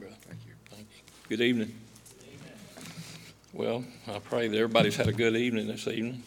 brother. Thank you. Good evening. Well, I pray that everybody's had a good evening this evening.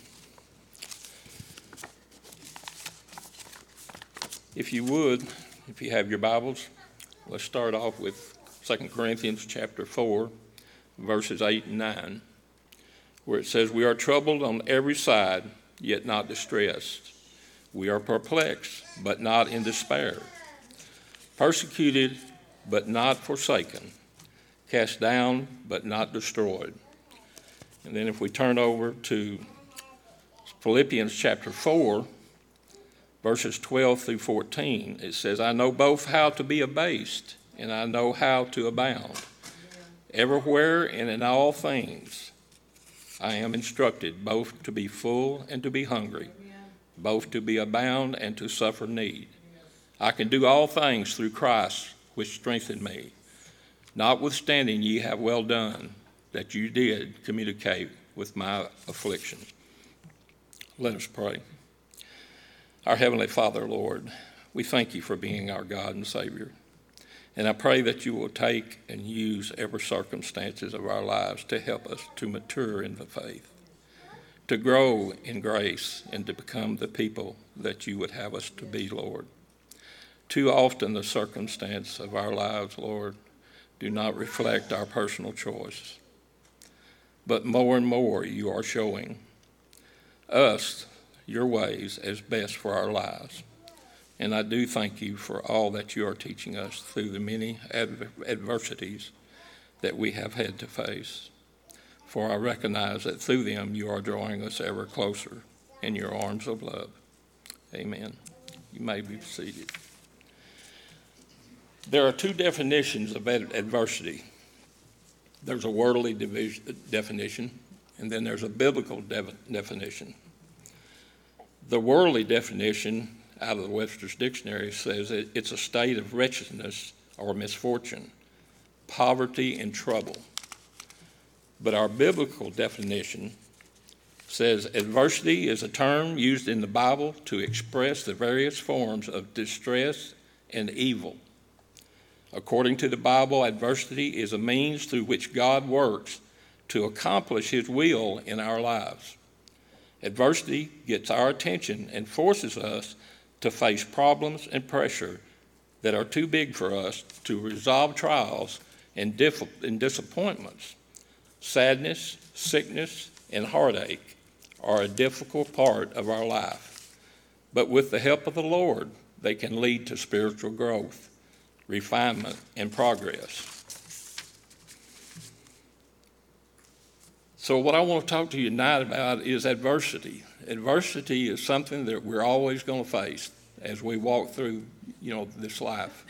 If you would, if you have your Bibles, let's start off with 2 Corinthians chapter 4, verses 8 and 9, where it says, "We are troubled on every side, yet not distressed. We are perplexed, but not in despair. Persecuted, but not forsaken. Cast down, but not destroyed." And then if we turn over to Philippians chapter 4, verses 12 through 14, it says, "I know both how to be abased, and I know how to abound. Everywhere and in all things I am instructed both to be full and to be hungry, both to be abound and to suffer need. I can do all things through Christ which strengthened me. Notwithstanding ye have well done, that you did communicate with my affliction." Let us pray. Our Heavenly Father, Lord, we thank you for being our God and Savior. And I pray that you will take and use every circumstances of our lives to help us to mature in the faith, to grow in grace, and to become the people that you would have us to be, Lord. Too often the circumstance of our lives, Lord, do not reflect our personal choice. But more and more you are showing us your ways as best for our lives. And I do thank you for all that you are teaching us through the many adversities that we have had to face. For I recognize that through them you are drawing us ever closer in your arms of love. Amen. You may be seated. There are two definitions of adversity. There's a worldly definition, and then there's a biblical definition. The worldly definition out of the Webster's Dictionary says it's a state of wretchedness or misfortune, poverty and trouble. But our biblical definition says adversity is a term used in the Bible to express the various forms of distress and evil. According to the Bible, adversity is a means through which God works to accomplish his will in our lives. Adversity gets our attention and forces us to face problems and pressure that are too big for us to resolve. Trials and disappointments. Sadness, sickness, and heartache are a difficult part of our life. But with the help of the Lord, they can lead to spiritual growth, refinement, and progress. So what I want to talk to you tonight about is adversity. Adversity is something that we're always going to face as we walk through, this life.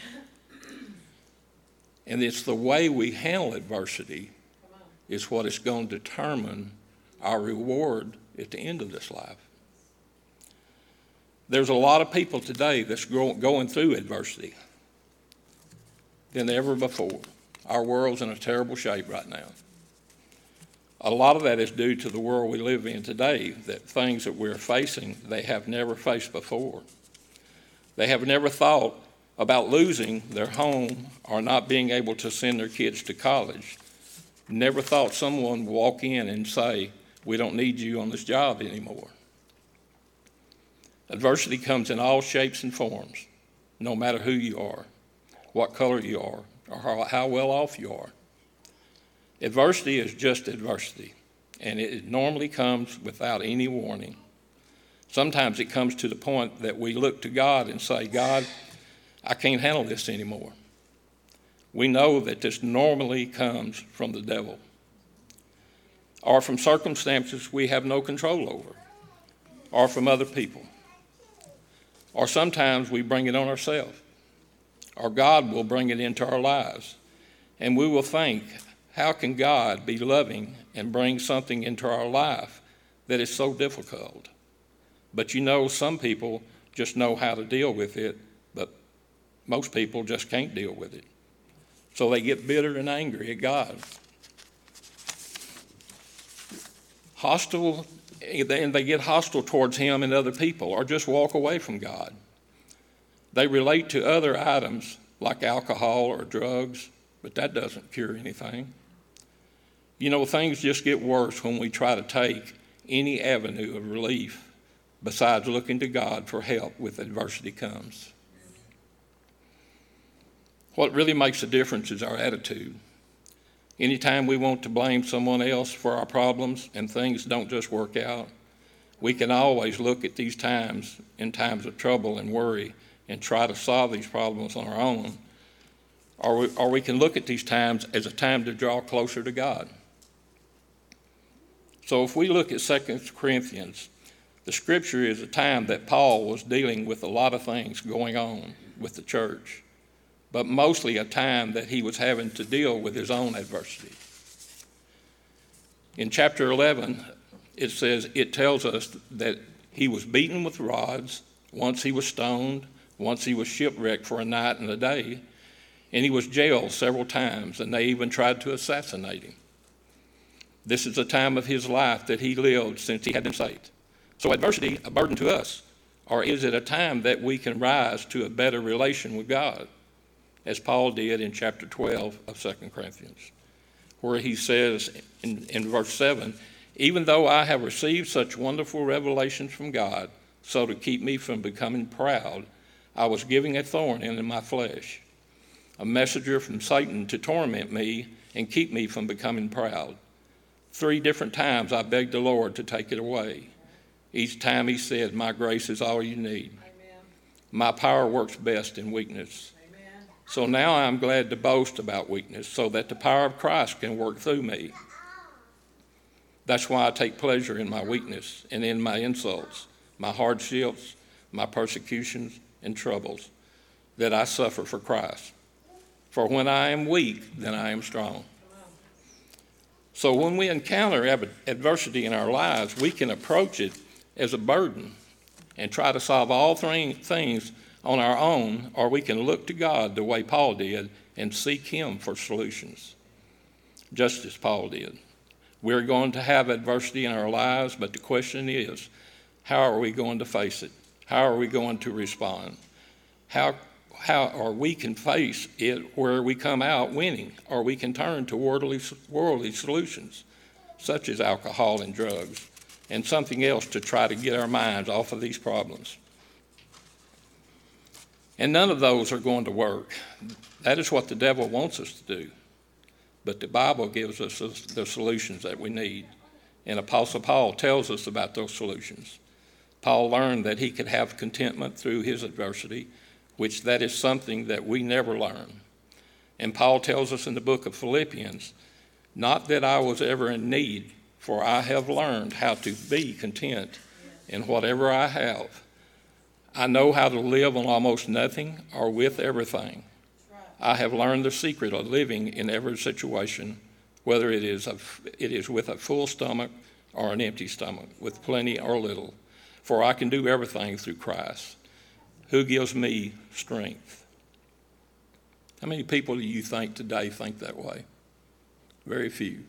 And it's the way we handle adversity is what is going to determine our reward at the end of this life. There's a lot of people today that's going through adversity than ever before. Our world's in a terrible shape right now. A lot of that is due to the world we live in today, that things that we're facing, they have never faced before. They have never thought about losing their home or not being able to send their kids to college. Never thought someone would walk in and say, "We don't need you on this job anymore." Adversity comes in all shapes and forms, no matter who you are, what color you are, or how well off you are. Adversity is just adversity, and it normally comes without any warning. Sometimes it comes to the point that we look to God and say, "God, I can't handle this anymore." We know that this normally comes from the devil or from circumstances we have no control over or from other people. Or sometimes we bring it on ourselves, or God will bring it into our lives, and we will think, how can God be loving and bring something into our life that is so difficult? But some people just know how to deal with it, but most people just can't deal with it. So they get bitter and angry at God. Hostile, and they get hostile towards him and other people, or just walk away from God. They relate to other items like alcohol or drugs, but that doesn't cure anything. You know, things just get worse when we try to take any avenue of relief besides looking to God for help when adversity comes. What really makes a difference is our attitude. Anytime we want to blame someone else for our problems and things don't just work out, we can always look at these times, in times of trouble and worry, and try to solve these problems on our own. Or we can look at these times as a time to draw closer to God. So if we look at 2 Corinthians, the scripture is a time that Paul was dealing with a lot of things going on with the church, but mostly a time that he was having to deal with his own adversity. In chapter 11, it tells us that he was beaten with rods, once he was stoned, once he was shipwrecked for a night and a day, and he was jailed several times, and they even tried to assassinate him. This is a time of his life that he lived since he had been saved. So adversity, a burden to us, or is it a time that we can rise to a better relation with God, as Paul did in chapter 12 of 2 Corinthians, where he says in verse 7, even though I have received such wonderful revelations from God, so to keep me from becoming proud, I was given a thorn in my flesh, a messenger from Satan to torment me and keep me from becoming proud. 3 different times I begged the Lord to take it away. Each time he said, my grace is all you need. Amen. My power works best in weakness. Amen. So now I'm glad to boast about weakness so that the power of Christ can work through me. That's why I take pleasure in my weakness and in my insults, my hardships, my persecutions and troubles that I suffer for Christ. For when I am weak, then I am strong. So when we encounter adversity in our lives, we can approach it as a burden and try to solve all things on our own, or we can look to God the way Paul did and seek him for solutions, just as Paul did. We're going to have adversity in our lives, but the question is, how are we going to face it? How are we going to respond? How or we can face it where we come out winning, or we can turn to worldly solutions, such as alcohol and drugs, and something else to try to get our minds off of these problems. And none of those are going to work. That is what the devil wants us to do. But the Bible gives us the solutions that we need. And Apostle Paul tells us about those solutions. Paul learned that he could have contentment through his adversity, which that is something that we never learn. And Paul tells us in the book of Philippians, not that I was ever in need, for I have learned how to be content in whatever I have. I know how to live on almost nothing or with everything. I have learned the secret of living in every situation, whether it is with a full stomach or an empty stomach, with plenty or little. For I can do everything through Christ, who gives me strength. How many people do you think today think that way? Very few.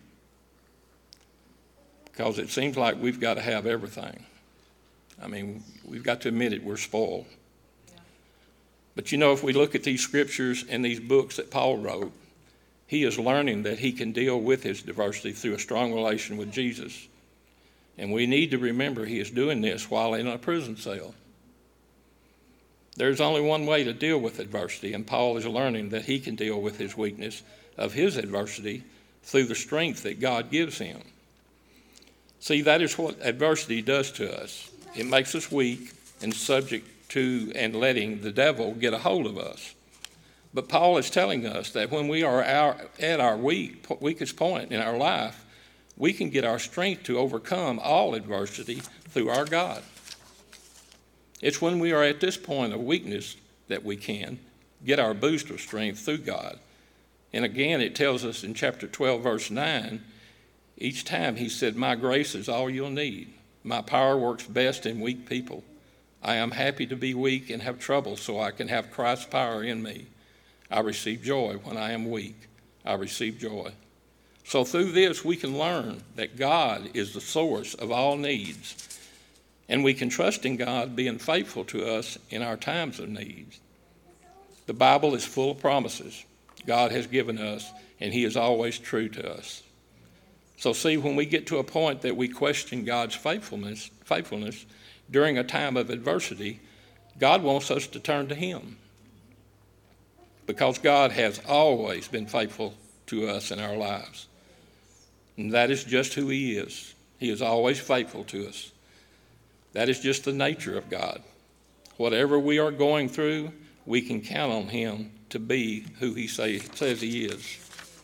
Because it seems like we've got to have everything. I mean, we've got to admit it, we're spoiled. Yeah. But you know, if we look at these scriptures and these books that Paul wrote, he is learning that he can deal with his adversity through a strong relation with Jesus. And we need to remember he is doing this while in a prison cell. There's only one way to deal with adversity, and Paul is learning that he can deal with his weakness of his adversity through the strength that God gives him. See, that is what adversity does to us. It makes us weak and subject to and letting the devil get a hold of us. But Paul is telling us that when we are at our weakest point in our life, we can get our strength to overcome all adversity through our God. It's when we are at this point of weakness that we can get our boost of strength through God. And again, it tells us in chapter 12, verse 9, each time he said, my grace is all you'll need. My power works best in weak people. I am happy to be weak and have trouble so I can have Christ's power in me. I receive joy when I am weak. I receive joy. So through this, we can learn that God is the source of all needs. And we can trust in God being faithful to us in our times of need. The Bible is full of promises. God has given us, and he is always true to us. So see, when we get to a point that we question God's faithfulness during a time of adversity, God wants us to turn to him, because God has always been faithful to us in our lives. And that is just who he is. He is always faithful to us. That is just the nature of God. Whatever we are going through, we can count on him to be who he says he is.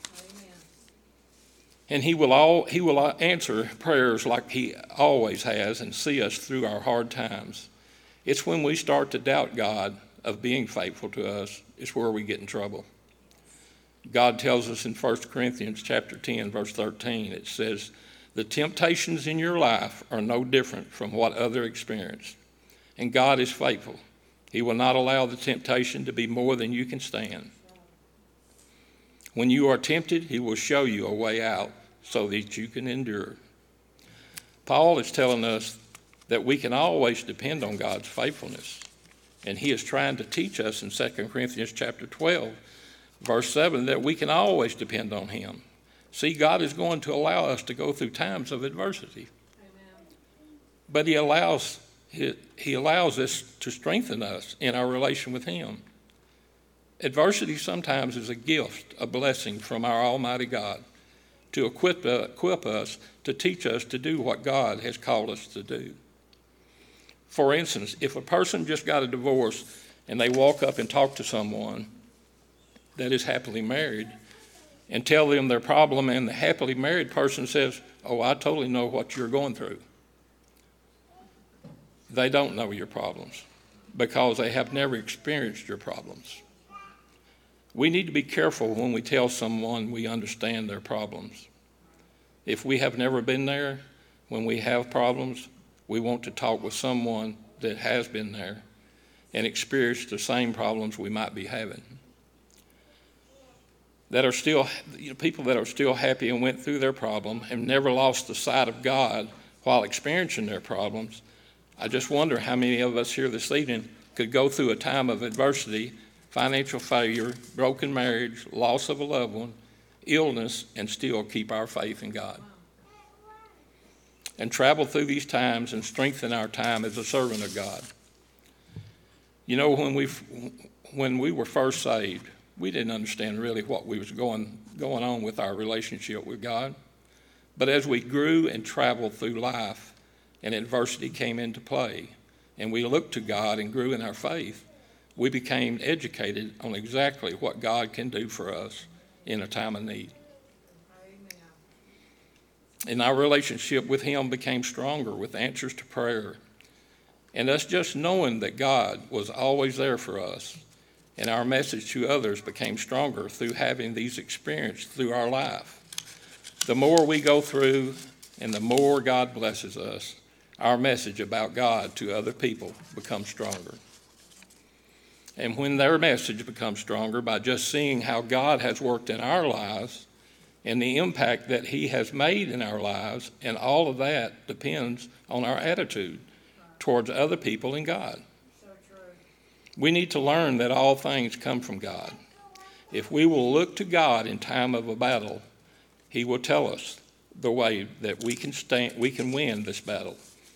And he will answer prayers like he always has and see us through our hard times. It's when we start to doubt God of being faithful to us, it's where we get in trouble. God tells us in 1 Corinthians chapter 10, verse 13, it says, "The temptations in your life are no different from what others experience. And God is faithful. He will not allow the temptation to be more than you can stand. When you are tempted, he will show you a way out so that you can endure." Paul is telling us that we can always depend on God's faithfulness. And he is trying to teach us in 2 Corinthians chapter 12, verse 7, that we can always depend on him. See, God is going to allow us to go through times of adversity. Amen. But he allows this to strengthen us in our relation with him. Adversity sometimes is a gift, a blessing from our Almighty God to equip us, to teach us to do what God has called us to do. For instance, if a person just got a divorce and they walk up and talk to someone that is happily married and tell them their problem, and the happily married person says, "Oh, I totally know what you're going through," they don't know your problems because they have never experienced your problems. We need to be careful when we tell someone we understand their problems. If we have never been there, when we have problems, we want to talk with someone that has been there and experienced the same problems we might be having. That are still, people that are still happy and went through their problem and never lost the sight of God while experiencing their problems. I just wonder how many of us here this evening could go through a time of adversity, financial failure, broken marriage, loss of a loved one, illness, and still keep our faith in God. And travel through these times and strengthen our time as a servant of God. You know, when we were first saved, we didn't understand really what was going on with our relationship with God. But as we grew and traveled through life and adversity came into play, and we looked to God and grew in our faith, we became educated on exactly what God can do for us in a time of need. And our relationship with him became stronger with answers to prayer. And us just knowing that God was always there for us, and our message to others became stronger through having these experiences through our life. The more we go through and the more God blesses us, our message about God to other people becomes stronger. And when their message becomes stronger by just seeing how God has worked in our lives and the impact that he has made in our lives, and all of that depends on our attitude towards other people and God. We need to learn that all things come from God. If we will look to God in time of a battle, he will tell us the way that we can win this battle.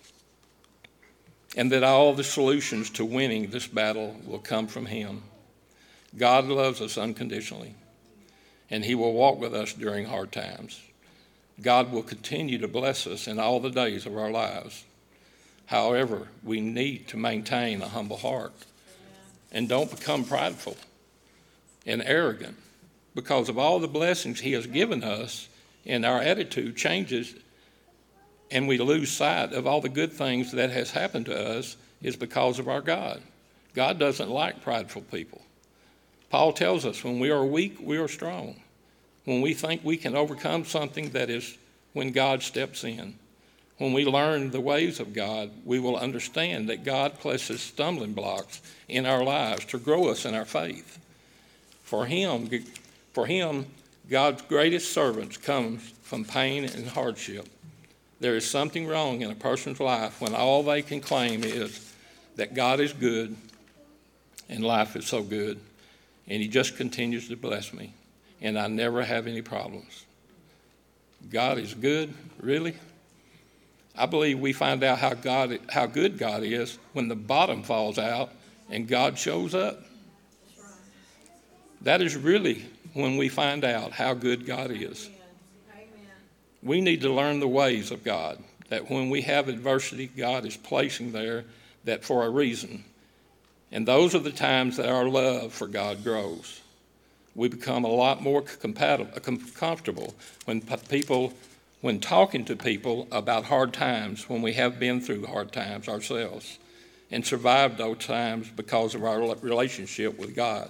And that all the solutions to winning this battle will come from him. God loves us unconditionally, and he will walk with us during hard times. God will continue to bless us in all the days of our lives. However, we need to maintain a humble heart and don't become prideful and arrogant because of all the blessings he has given us, and our attitude changes and we lose sight of all the good things that has happened to us is because of our God. God doesn't like prideful people. Paul tells us when we are weak, we are strong. When we think we can overcome something, that is when God steps in. When we learn the ways of God, we will understand that God places stumbling blocks in our lives to grow us in our faith. For him, God's greatest servants come from pain and hardship. There is something wrong in a person's life when all they can claim is that God is good and life is so good, and he just continues to bless me, and I never have any problems. God is good, really? I believe we find out how good God is when the bottom falls out and God shows up. That is really when we find out how good God is. We need to learn the ways of God, that when we have adversity, God is placing there that for a reason. And those are the times that our love for God grows. We become a lot more comfortable when talking to people about hard times, when we have been through hard times ourselves and survived those times because of our relationship with God.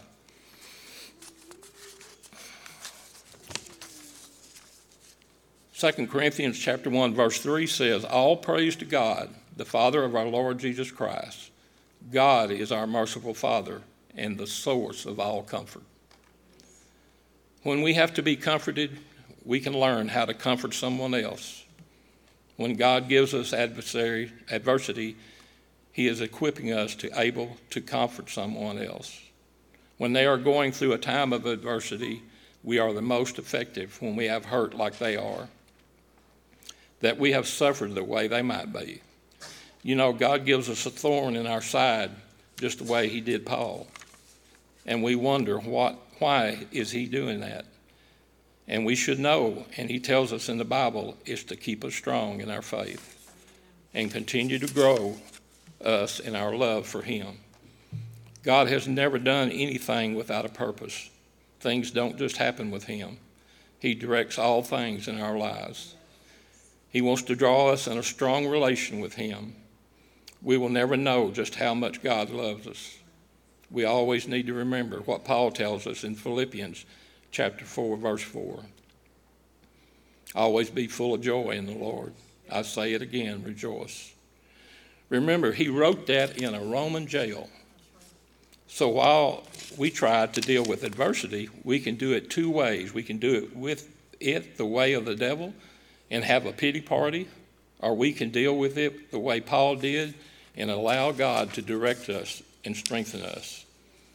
Second Corinthians chapter 1, verse 3 says, "All praise to God, the Father of our Lord Jesus Christ. God is our merciful Father and the source of all comfort." When we have to be comforted, we can learn how to comfort someone else. When God gives us adversity, he is equipping us to able to comfort someone else. When they are going through a time of adversity, we are the most effective when we have hurt like they are, that we have suffered the way they might be. You know, God gives us a thorn in our side just the way he did Paul. And we wonder, why is he doing that? And we should know, and he tells us in the Bible, is to keep us strong in our faith and continue to grow us in our love for him. God has never done anything without a purpose. Things don't just happen with him. He directs all things in our lives. He wants to draw us in a strong relation with him. We will never know just how much God loves us. We always need to remember what Paul tells us in Philippians chapter 4, verse 4. Always be full of joy in the Lord. I say it again, rejoice. Remember, he wrote that in a Roman jail. So while we try to deal with adversity, we can do it two ways. We can do it with it the way of the devil and have a pity party, or we can deal with it the way Paul did and allow God to direct us and strengthen us.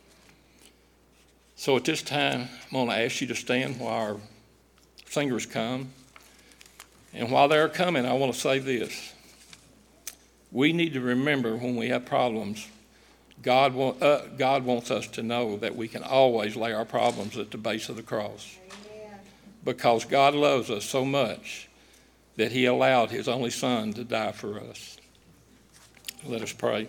So at this time, I'm going to ask you to stand while our singers come. And while they're coming, I want to say this. We need to remember when we have problems, God wants us to know that we can always lay our problems at the base of the cross. Amen. Because God loves us so much that he allowed his only son to die for us. Let us pray.